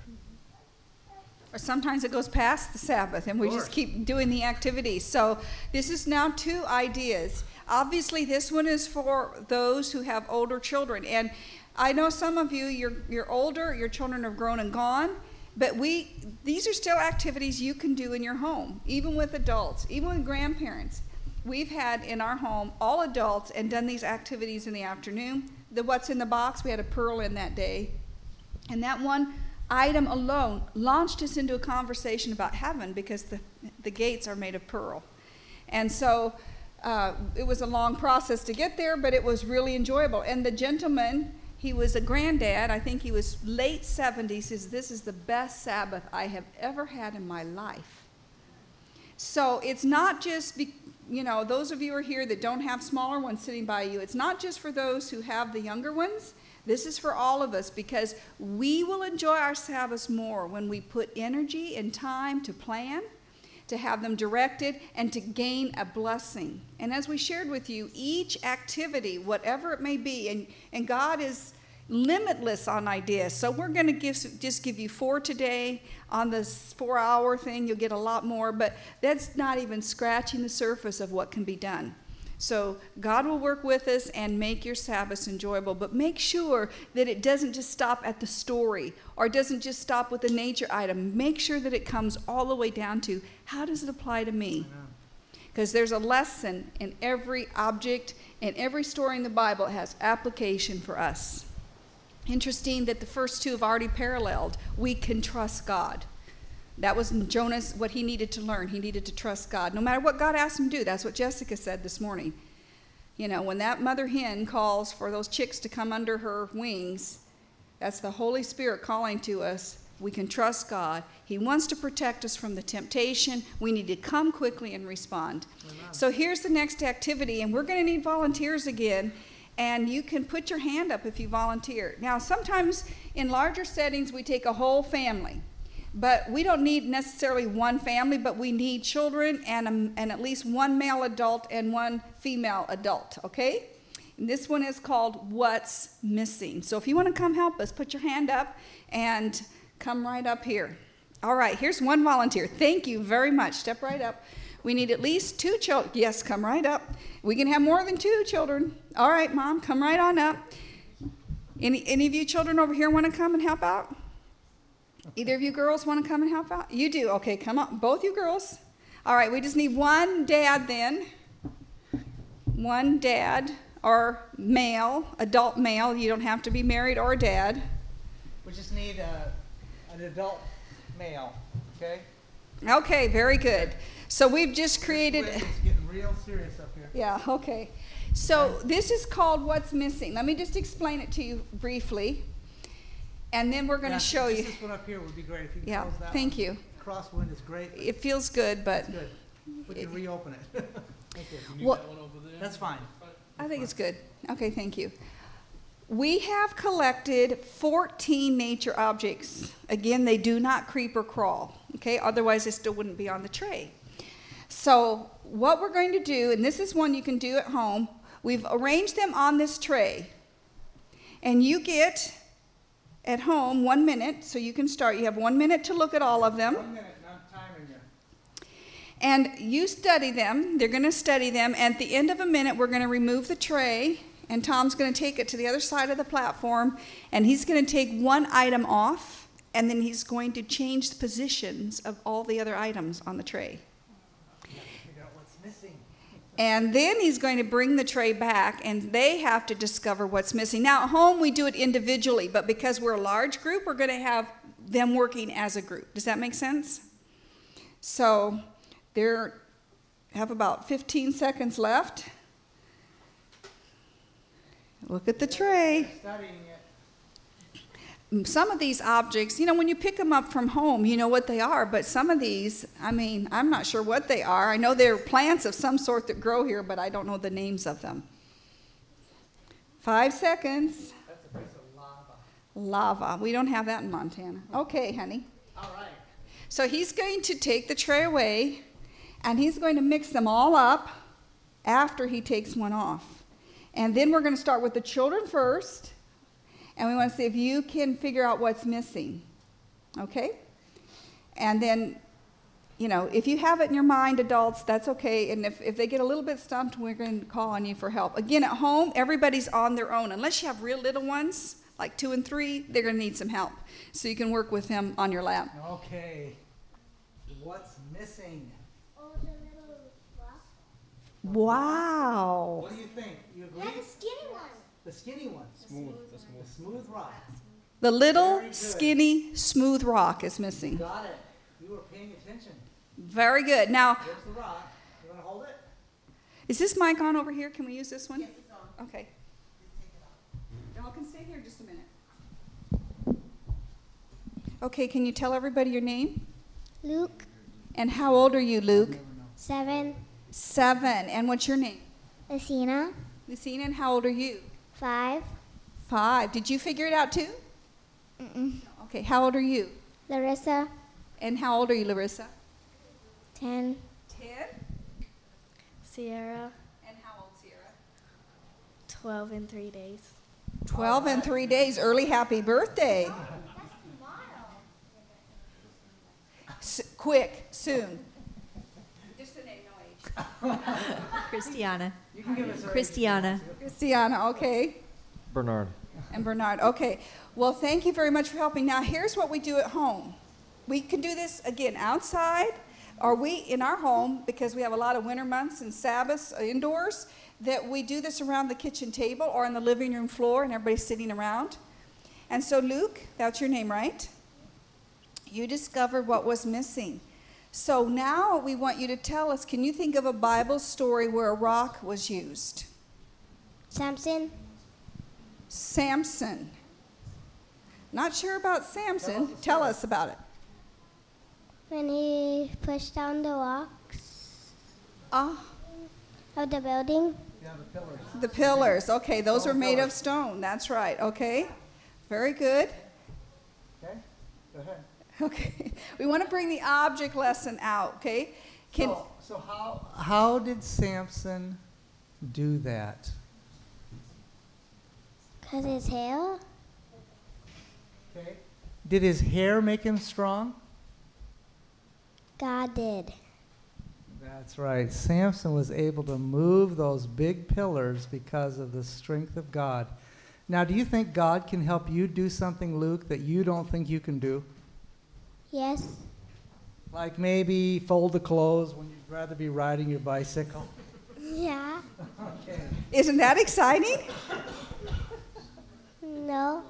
Or sometimes it goes past the Sabbath and we Of just course. keep doing the activities. So this is now two ideas. Obviously, this one is for those who have older children. And I know some of you, you're, you're older, your children have grown and gone, but we these are still activities you can do in your home, even with adults, even with grandparents. We've had in our home all adults and done these activities in the afternoon. The What's in the Box, we had a Pearl in that day. And that one item alone launched us into a conversation about heaven because the, the gates are made of pearl. And so uh, it was a long process to get there, but it was really enjoyable. And the gentleman, he was a granddad, I think he was late seventies, says, this is the best Sabbath I have ever had in my life. So it's not just, be, you know, those of you who are here that don't have smaller ones sitting by you, it's not just for those who have the younger ones. This is for all of us because we will enjoy our Sabbaths more when we put energy and time to plan, to have them directed, and to gain a blessing. And as we shared with you, each activity, whatever it may be, and, and God is limitless on ideas. So we're going to give just give you four today. On this four-hour thing, you'll get a lot more, but that's not even scratching the surface of what can be done. So God will work with us and make your Sabbaths enjoyable, but make sure that it doesn't just stop at the story or it doesn't just stop with the nature item. Make sure that it comes all the way down to how does it apply to me? Because there's a lesson in every object and every story in the Bible has application for us. Interesting that the first two have already paralleled. We can trust God. That was Jonah's, what he needed to learn. He needed to trust God. No matter what God asked him to do, that's what Jessica said this morning. You know, when that mother hen calls for those chicks to come under her wings, that's the Holy Spirit calling to us. We can trust God. He wants to protect us from the temptation. We need to come quickly and respond. Amen. So here's the next activity, and we're going to need volunteers again. And you can put your hand up if you volunteer. Now, sometimes in larger settings, we take a whole family. But we don't need necessarily one family, but we need children and, a, and at least one male adult and one female adult, okay? And this one is called What's Missing. So if you want to come help us, put your hand up and come right up here. All right, here's one volunteer. Thank you very much. Step right up. We need at least two children. Yes, come right up. We can have more than two children. All right, Mom, come right on up. Any, any of you children over here want to come and help out? Either of you girls want to come and help out? You do. Okay, come on. Both you girls. All right, we just need one dad then. One dad or male, adult male. You don't have to be married or a dad. We just need a, an adult male, okay? Okay, very good. So we've just created... It's getting real serious up here. Yeah, okay. So this is called What's Missing. Let me just explain it to you briefly. And then we're going to Yeah, show just you. This one up here would be great if you could Yeah, close that thank one. you. Crosswind is great. It feels good, but It's good. We can it- reopen it. Thank you. You need What- that one over there? That's fine. I think it's good. Okay, thank you. We have collected fourteen nature objects. Again, they do not creep or crawl, okay? Otherwise, they still wouldn't be on the tray. So what we're going to do, and this is one you can do at home, we've arranged them on this tray. And you get, at home, one minute, so you can start. You have one minute to look at all of them. One minute, and I'm timing you. And you study them. They're going to study them. At the end of a minute, we're going to remove the tray, and Tom's going to take it to the other side of the platform, and he's going to take one item off, and then he's going to change the positions of all the other items on the tray. Figure out what's missing. And then he's going to bring the tray back, and they have to discover what's missing. Now, at home, we do it individually, but because we're a large group, we're going to have them working as a group. Does that make sense? So they have about fifteen seconds left. Look at the tray. Studying it. Some of these objects, you know, when you pick them up from home, you know what they are, but some of these, I mean, I'm not sure what they are. I know they're plants of some sort that grow here, but I don't know the names of them. Five seconds. That's a piece of lava. Lava. We don't have that in Montana. Okay, honey. All right. So he's going to take the tray away, and he's going to mix them all up after he takes one off. And then we're going to start with the children first. And we want to see if you can figure out what's missing, okay? And then, you know, if you have it in your mind, adults, that's okay. And if, if they get a little bit stumped, we're going to call on you for help. Again, at home, everybody's on their own. Unless you have real little ones, like two and three, they're going to need some help. So you can work with them on your lap. Okay. What's missing? Oh, the little rock? Wow. What do you think? You agree? Yeah, the skinny one. The skinny one. Smooth, the The smooth. smooth rock. The little, Very good. skinny, smooth rock is missing. Got it. You were paying attention. Very good. Now, There's the rock. You want to hold it? is this mic on over here? Can we use this one? Yes, it's on. Okay. Y'all can stay here just a minute. Okay, can you tell everybody your name? Luke, And how old are you, Luke? seven. Seven. And what's your name? Lucina, Lucina, and how old are you? five. Five. Did you figure it out too? Mm-mm. Okay, how old are you? Larissa, And how old are you, Larissa? ten. Ten. Sierra, And how old, Sierra? twelve in three days. Twelve and three days. Early happy birthday. S- quick, soon. Just the name, no age. Christiana. You can give us our Christiana. Christiana, okay. Bernard. And Bernard, okay. Well, thank you very much for helping. Now, here's what we do at home. We can do this, again, outside, or we, in our home, because we have a lot of winter months and Sabbaths indoors, that we do this around the kitchen table or on the living room floor, and everybody's sitting around. And so, Luke, that's your name, right? You discovered what was missing. So now we want you to tell us, can you think of a Bible story where a rock was used? Samson, Samson. Not sure about Samson. Tell us about it. when he pushed down the rocks Ah, of the building. Yeah, the pillars. the pillars. Okay, those Stone are made of pillars. stone. That's right. Okay. Very good. Okay? Go ahead. Okay. We want to bring the object lesson out, okay? Can So, so how, how did Samson do that? Because his hair? Okay. Did his hair make him strong? God did. That's right. Samson was able to move those big pillars because of the strength of God. Now, do you think God can help you do something, Luke, that you don't think you can do? Yes. Like maybe fold the clothes when you'd rather be riding your bicycle? Yeah. Okay. Isn't that exciting? No.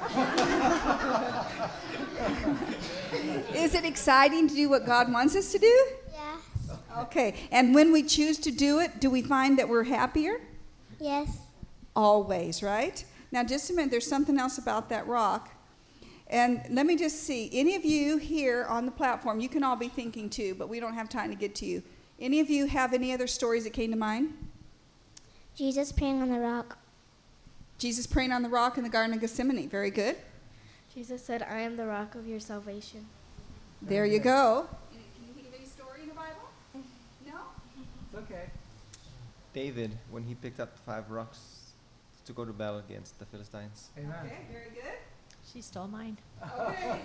Is it exciting to do what God wants us to do? Yes. Okay. And when we choose to do it, do we find that we're happier? Yes. Always, right? Now, just a minute. There's something else about that rock. And let me just see. Any of you here on the platform, you can all be thinking too, but we don't have time to get to you. Any of you have any other stories that came to mind? Jesus praying on the rock. Jesus praying on the rock in the Garden of Gethsemane. Very good. Jesus said, I am the rock of your salvation. There you go. Can you think of any story in the Bible? No? It's okay. David, when he picked up five rocks to go to battle against the Philistines. Amen. Okay, very good. She stole mine. Okay.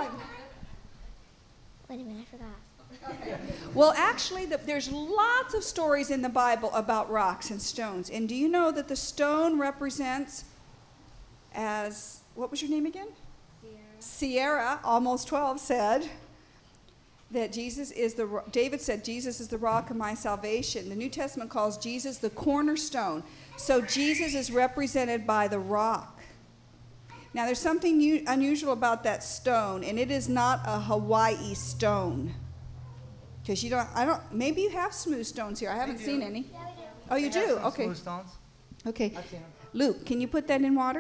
Wait a minute, I forgot. Well, actually, the, there's lots of stories in the Bible about rocks and stones. And do you know that the stone represents as, what was your name again? Sierra. Sierra, almost twelve, said that Jesus is the, ro- David said, Jesus is the rock of my salvation. The New Testament calls Jesus the cornerstone. So Jesus is represented by the rock. Now, there's something u- unusual about that stone, and it is not a Hawaii stone. Because you don't, I don't, maybe you have smooth stones here. I haven't seen any. Oh, you They have do? some Okay. Smooth stones. Okay. I've seen them. Luke, can you put that in water?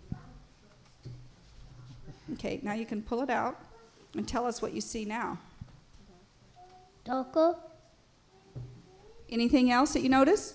Okay, now you can pull it out and tell us what you see now. Doko. Anything else that you notice?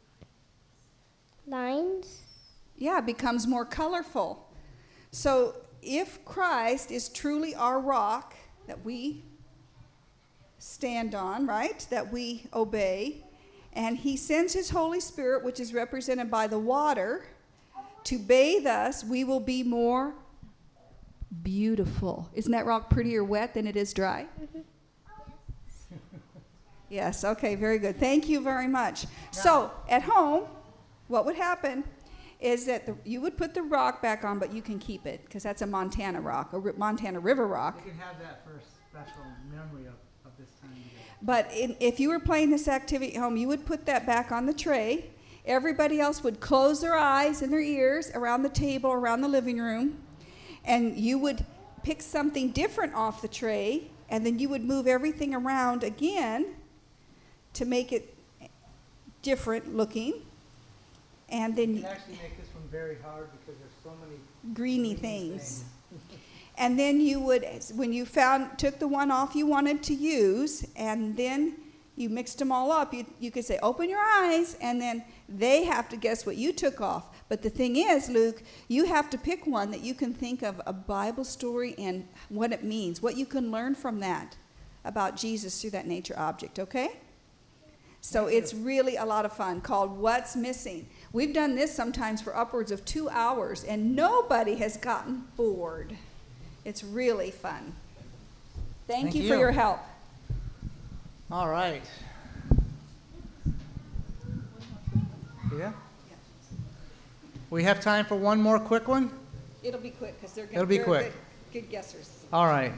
Lines. Yeah, it becomes more colorful. So if Christ is truly our rock that we stand on, right, that we obey, and he sends his Holy Spirit, which is represented by the water, to bathe us, we will be more beautiful. Isn't that rock prettier wet than it is dry? Mm-hmm. Yes, okay, very good. Thank you very much. So at home, what would happen is that the, you would put the rock back on, but you can keep it because that's a Montana rock, a ri- Montana River rock. You can have that for a special memory of, of this time together. But in, if you were playing this activity at home, you would put that back on the tray. Everybody else would close their eyes and their ears around the table, around the living room, and you would pick something different off the tray, and then you would move everything around again to make it different looking. And then You can actually make this one very hard because there's so many greeny things. And then you would, when you found, took the one off you wanted to use, and then you mixed them all up, you, you could say, open your eyes, and then they have to guess what you took off. But the thing is, Luke, you have to pick one that you can think of a Bible story and what it means, what you can learn from that about Jesus through that nature object, okay? So it's really a lot of fun, called What's Missing. We've done this sometimes for upwards of two hours, and nobody has gotten bored. It's really fun. Thank, Thank you, you. for your help. All right. Yeah? We have time for one more quick one? It'll be quick because they're It'll be they're quick. Good, good guessers. All right.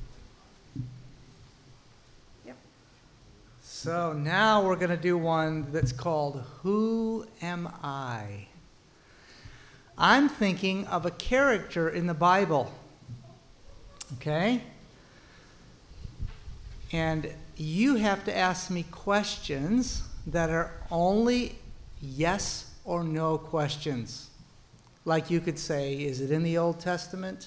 Yep. So now we're going to do one that's called Who Am I? I'm thinking of a character in the Bible. Okay? And you have to ask me questions that are only yes or no questions. Like you could say, is it in the Old Testament?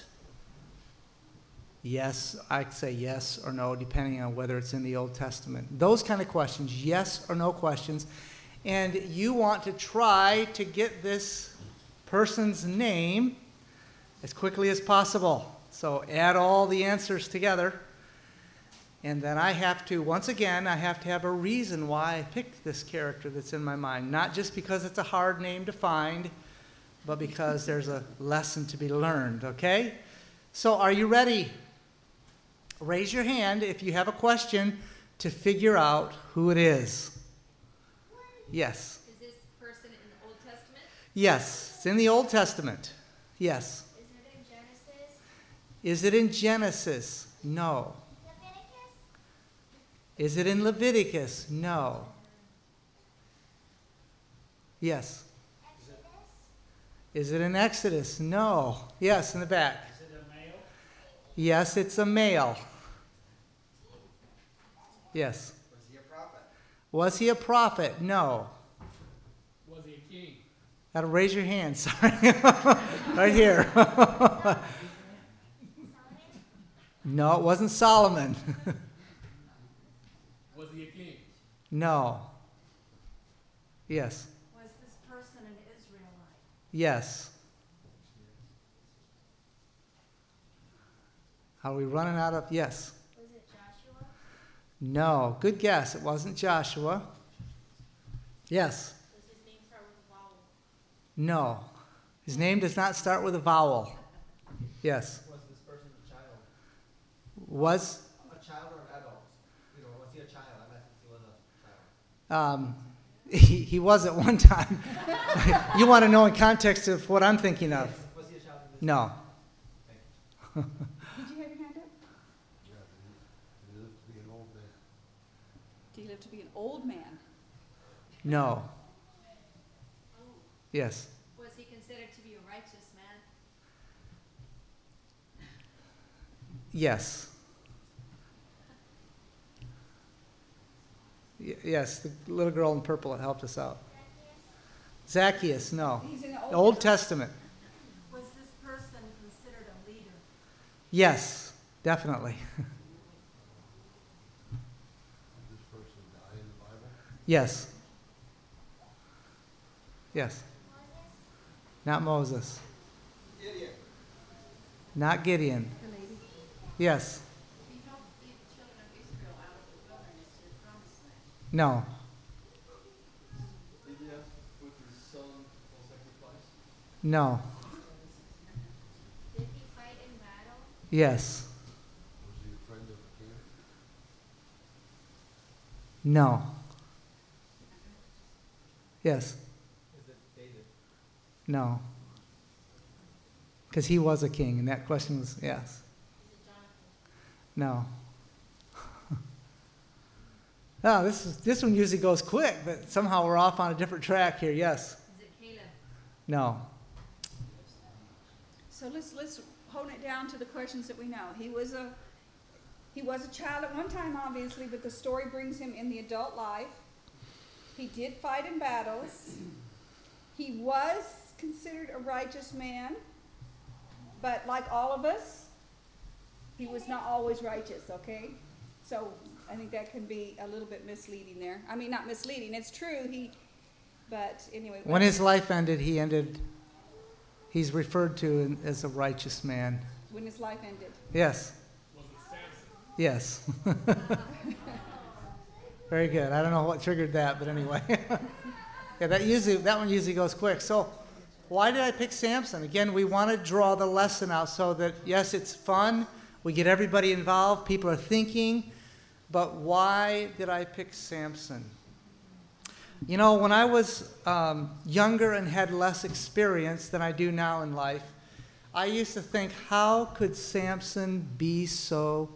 Yes, I'd say yes or no, depending on whether it's in the Old Testament. Those kind of questions, yes or no questions. And you want to try to get this person's name as quickly as possible. So add all the answers together. And then I have to, once again, I have to have a reason why I picked this character that's in my mind. Not just because it's a hard name to find, but because there's a lesson to be learned, okay? So are you ready? Raise your hand if you have a question to figure out who it is. Yes. Is this person in the Old Testament? Yes, it's in the Old Testament. Yes. Is it in Genesis? Is it in Genesis? No. Leviticus? Is it in Leviticus? No. Yes. Exodus? Is it in Exodus? No. Yes, in the back. Is it a male? Yes, it's a male. Yes. Was he a prophet? Was he a prophet? No. Was he a king? Gotta raise your hand, sorry. Right here. No, it wasn't Solomon. Was he a king? No. Yes. Was this person an Israelite? Yes. Are we running out of? Yes. Was it Joshua? No. Good guess. It wasn't Joshua. Yes. Does his name start with a vowel? No. His name does not start with a vowel. Yes. Was this person a child? Was A child or an adult? You know, was he a child? I meant if he was a child. um, he, he was at one time. You want to know in context of what I'm thinking of? Was he a child in this? No. Did you have your hand up? Do you live to be an old man? No. Yes. Was he considered to be a righteous man? Yes. Y- yes, the little girl in purple that helped us out. Zacchaeus, no. He's in the Old, Old Testament. Was this person considered a leader? Yes, definitely. This person die in the Bible? Yes. Yes. Not Moses. Gideon. Not Gideon. Yes. No. Did he have to put his son on sacrifice? No. Did he fight in battle? Yes. Was he a friend of the king? No. Yes. Is it David? No. Because he was a king, and that question was yes. Is it Jonathan? No. Oh, this is this one usually goes quick, but somehow we're off on a different track here. Yes. Is it Caleb? No. So let's let's hone it down to the questions that we know. He was a he was a child at one time, obviously, but the story brings him in the adult life. He did fight in battles. He was considered a righteous man, but like all of us, he was not always righteous, okay? So I think that can be a little bit misleading there. I mean, not misleading, it's true, he, but anyway. When his life ended, he ended, he's referred to as a righteous man. When his life ended. Yes. Was it Samson? Yes. Very good. I don't know what triggered that, but anyway. Yeah, that usually that one usually goes quick. So why did I pick Samson? Again, we want to draw the lesson out so that, yes, it's fun. We get everybody involved. People are thinking. But why did I pick Samson? You know, when I was um, younger and had less experience than I do now in life, I used to think, how could Samson be so,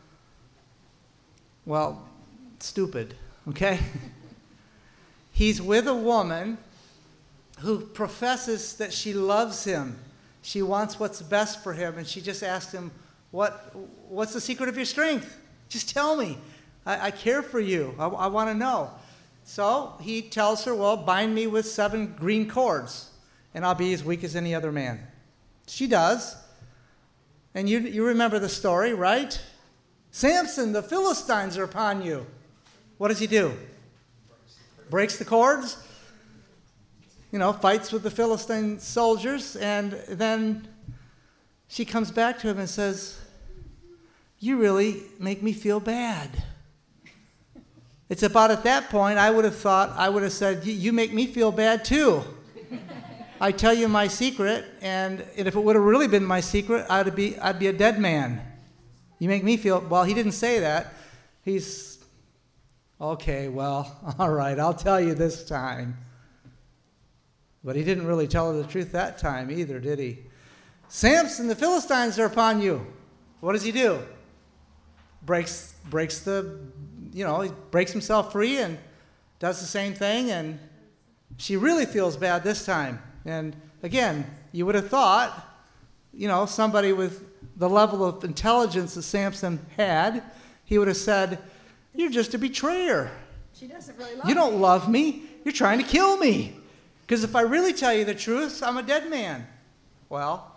well, stupid, okay? He's with a woman who professes that she loves him. She wants what's best for him, and she just asked him, what, what's the secret of your strength? Just tell me. I, I care for you. I, I want to know. So he tells her, well, bind me with seven green cords, and I'll be as weak as any other man. She does. And you, you remember the story, right? Samson, the Philistines are upon you. What does he do? Breaks the cords. You know, fights with the Philistine soldiers, and then she comes back to him and says, you really make me feel bad. It's about at that point I would have thought, I would have said, you make me feel bad too. I tell you my secret, and if it would have really been my secret, I'd be, I'd be a dead man. You make me feel, well, he didn't say that. He's, okay, well, all right, I'll tell you this time. But he didn't really tell her the truth that time either, did he? Samson, the Philistines are upon you. What does he do? Breaks, breaks the, you know, he breaks himself free and does the same thing, and she really feels bad this time. And again, you would have thought, you know, somebody with the level of intelligence that Samson had, he would have said, you're just a betrayer. She doesn't really love You don't love me. You're trying to kill me. Because if I really tell you the truth, I'm a dead man. Well,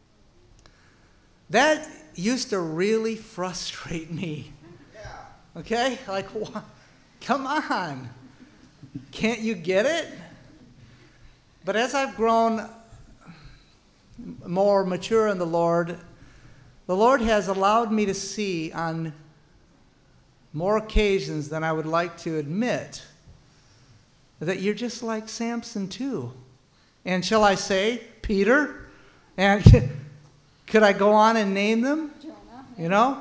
that used to really frustrate me. Okay? Like, wha- come on. Can't you get it? But as I've grown more mature in the Lord, the Lord has allowed me to see on more occasions than I would like to admit that you're just like Samson too. And shall I say, Peter? And could I go on and name them? You know?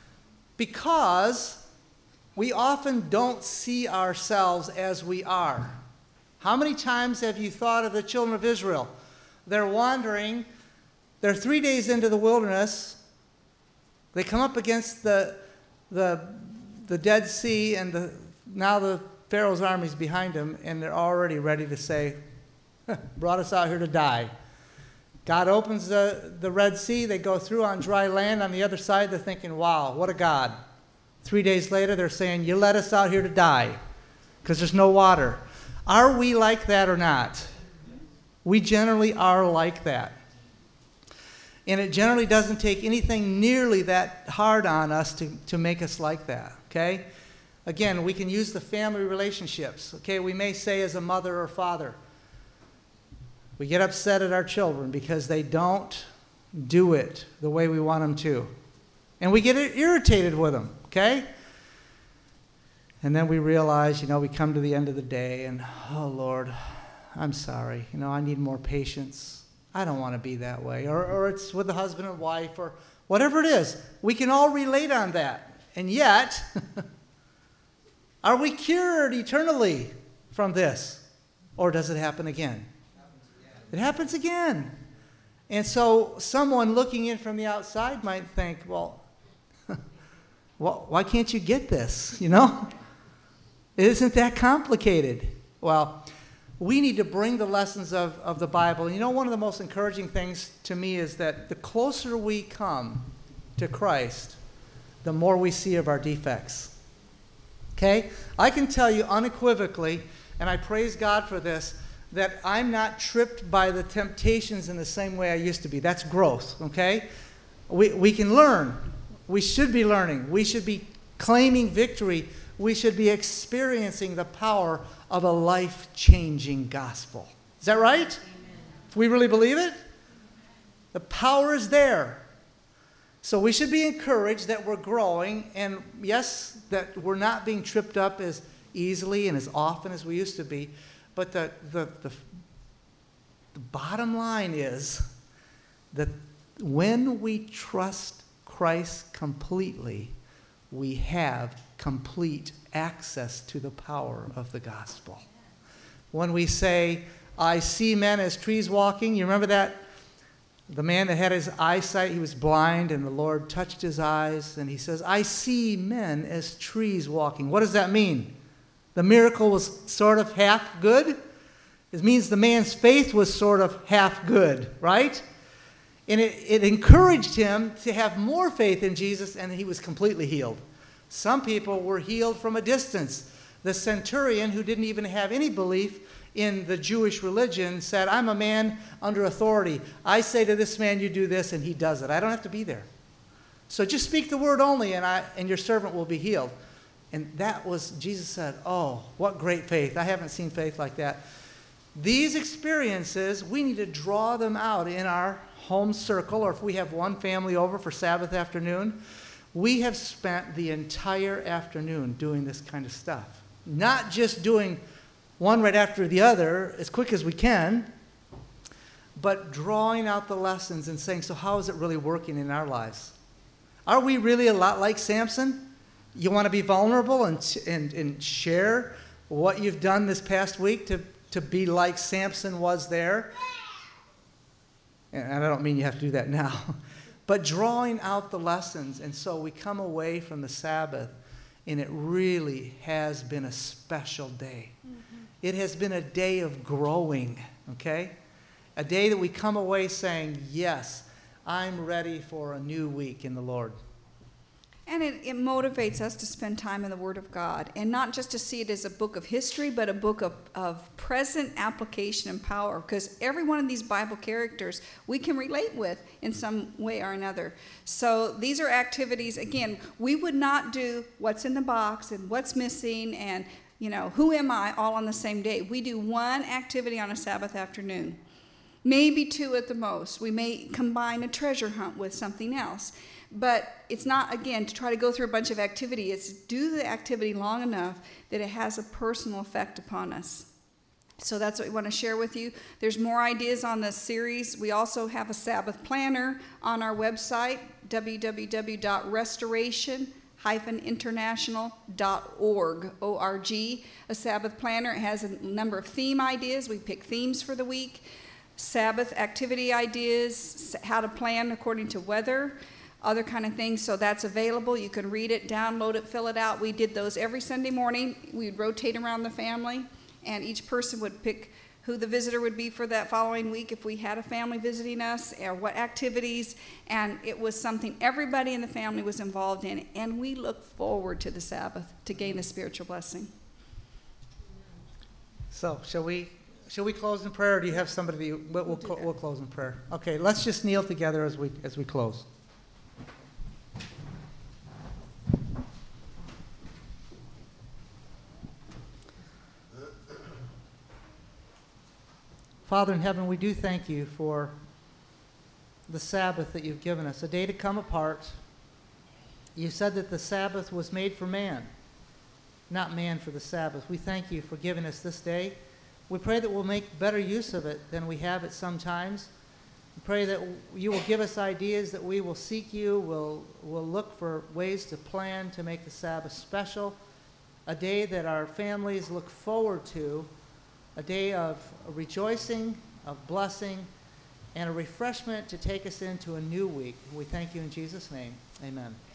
Because we often don't see ourselves as we are. How many times have you thought of the children of Israel? They're wandering. They're three days into the wilderness. They come up against the, the, the Dead Sea, and the, now the Pharaoh's army's behind them, and they're already ready to say, brought us out here to die. God opens the, the Red Sea. They go through on dry land. On the other side, they're thinking, wow, what a God. Three days later, they're saying, you let us out here to die because there's no water. Are we like that or not? We generally are like that. And it generally doesn't take anything nearly that hard on us to, to make us like that, okay? Again, we can use the family relationships, okay? We may say as a mother or father, we get upset at our children because they don't do it the way we want them to. And we get irritated with them, okay? And then we realize, you know, we come to the end of the day and, oh, Lord, I'm sorry. You know, I need more patience. I don't want to be that way. Or, or it's with the husband and wife or whatever it is. We can all relate on that. And yet, are we cured eternally from this? Or does it happen again? It happens again. And so someone looking in from the outside might think, well, well why can't you get this, you know? It isn't that complicated. Well, we need to bring the lessons of, of the Bible. You know, one of the most encouraging things to me is that the closer we come to Christ, the more we see of our defects. Okay? I can tell you unequivocally, and I praise God for this, that I'm not tripped by the temptations in the same way I used to be. That's growth, okay? We, we can learn. We should be learning. We should be claiming victory. We should be experiencing the power of a life-changing gospel. Is that right? Amen. If we really believe it, the power is there. So we should be encouraged that we're growing, and yes, that we're not being tripped up as easily and as often as we used to be, but the, the, the, the bottom line is that when we trust Christ completely, we have complete access to the power of the gospel. When we say, I see men as trees walking, you remember that? The man that had his eyesight, he was blind, and the Lord touched his eyes, and he says, I see men as trees walking. What does that mean? The miracle was sort of half good. It means the man's faith was sort of half good, right? And it, it encouraged him to have more faith in Jesus, and he was completely healed. Some people were healed from a distance. The centurion, who didn't even have any belief in the Jewish religion, said, I'm a man under authority. I say to this man, you do this, and he does it. I don't have to be there. So just speak the word only, and, I, and your servant will be healed. And that was, Jesus said, oh, what great faith. I haven't seen faith like that. These experiences, we need to draw them out in our home circle, or if we have one family over for Sabbath afternoon, we have spent the entire afternoon doing this kind of stuff. Not just doing one right after the other as quick as we can, but drawing out the lessons and saying, so how is it really working in our lives? Are we really a lot like Samson? You want to be vulnerable and, and, and share what you've done this past week to, to be like Samson was there? And I don't mean you have to do that now. But drawing out the lessons. And so we come away from the Sabbath, and it really has been a special day. Mm-hmm. It has been a day of growing, okay? A day that we come away saying, yes, I'm ready for a new week in the Lord. And it, it motivates us to spend time in the Word of God, and not just to see it as a book of history, but a book of, of present application and power, because every one of these Bible characters we can relate with in some way or another. So these are activities, again, we would not do what's in the box and what's missing and, you know, who am I all on the same day. We do one activity on a Sabbath afternoon, maybe two at the most. We may combine a treasure hunt with something else. But it's not, again, to try to go through a bunch of activity. It's do the activity long enough that it has a personal effect upon us. So that's what we want to share with you. There's more ideas on this series. We also have a Sabbath planner on our website, w w w dot restoration dash international dot org, O R G. A Sabbath planner. It has a number of theme ideas. We pick themes for the week. Sabbath activity ideas, how to plan according to weather, other kind of things. So that's available. You can read it, download it, fill it out. We did those every Sunday morning. We'd rotate around the family, and each person would pick who the visitor would be for that following week if we had a family visiting us, or what activities. And it was something everybody in the family was involved in, and we look forward to the Sabbath to gain the spiritual blessing. So shall we shall we close in prayer, or do you have somebody? We'll, we'll, we'll, cl- we'll close in prayer. Okay, let's just kneel together as we as we close. Father in heaven, we do thank you for the Sabbath that you've given us, a day to come apart. You said that the Sabbath was made for man, not man for the Sabbath. We thank you for giving us this day. We pray that we'll make better use of it than we have at some times. We pray that you will give us ideas, that we will seek you, we'll, we'll look for ways to plan to make the Sabbath special, a day that our families look forward to, a day of rejoicing, of blessing, and a refreshment to take us into a new week. We thank you in Jesus' name. Amen.